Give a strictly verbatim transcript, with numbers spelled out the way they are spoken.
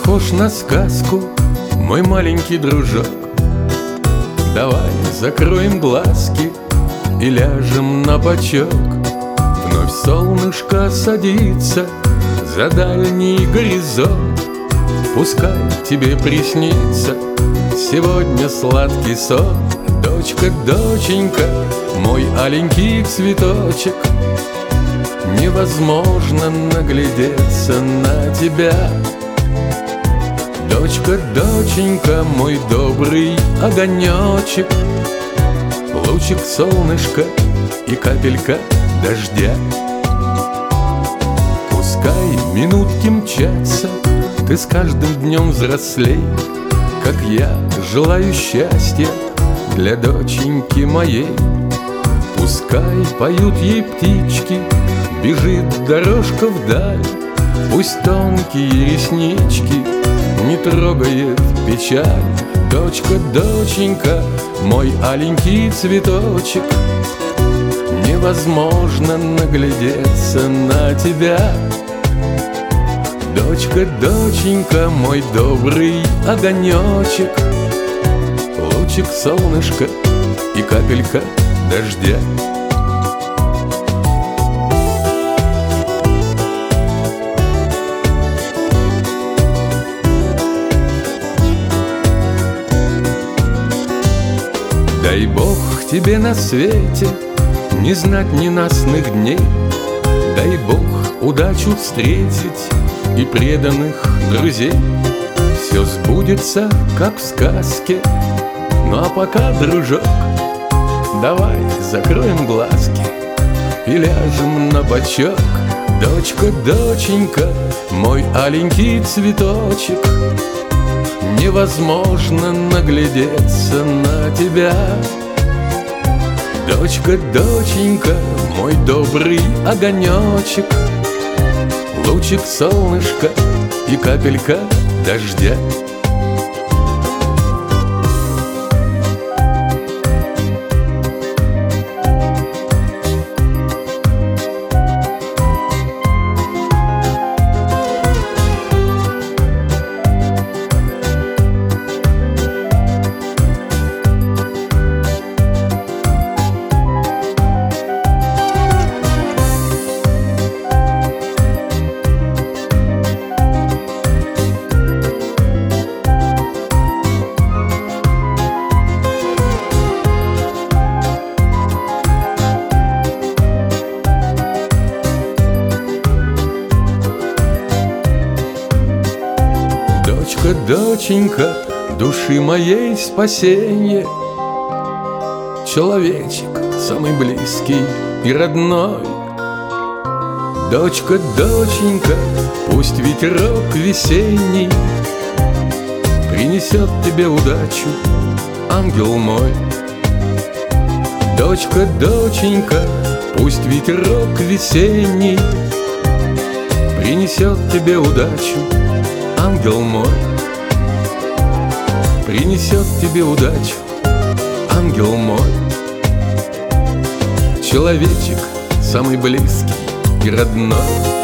похож на сказку, мой маленький дружок. Давай закроем глазки и ляжем на бочок. Вновь солнышко садится за дальний горизонт. Пускай тебе приснится сегодня сладкий сон. Дочка, доченька, мой аленький цветочек, невозможно наглядеться на тебя. Дочка, доченька, мой добрый огонечек, лучик солнышка и капелька дождя. Пускай минутки мчатся, ты с каждым днем взрослей, как я желаю счастья для доченьки моей. Пускай поют ей птички, бежит дорожка вдаль, пусть тонкие реснички не трогает печаль. Дочка, доченька, мой аленький цветочек, невозможно наглядеться на тебя. Дочка, доченька, мой добрый огонечек, лучик солнышка и капелька дождя. Дай Бог тебе на свете не знать ненастных дней. Дай Бог удачу встретить и преданных друзей. Все сбудется, как в сказке. Ну а пока, дружок, давай закроем глазки и ляжем на бочок. Дочка, доченька, мой аленький цветочек, невозможно наглядеться на тебя. Дочка, доченька, мой добрый огонечек, лучик солнышка и капелька дождя. Дочка, доченька, души моей спасенье, человечек самый близкий и родной. Дочка, доченька, пусть ветерок весенний принесет тебе удачу, ангел мой. Дочка, доченька, пусть ветерок весенний принесет тебе удачу, ангел мой. Принесет тебе удачу, ангел мой. Человечек самый близкий и родной.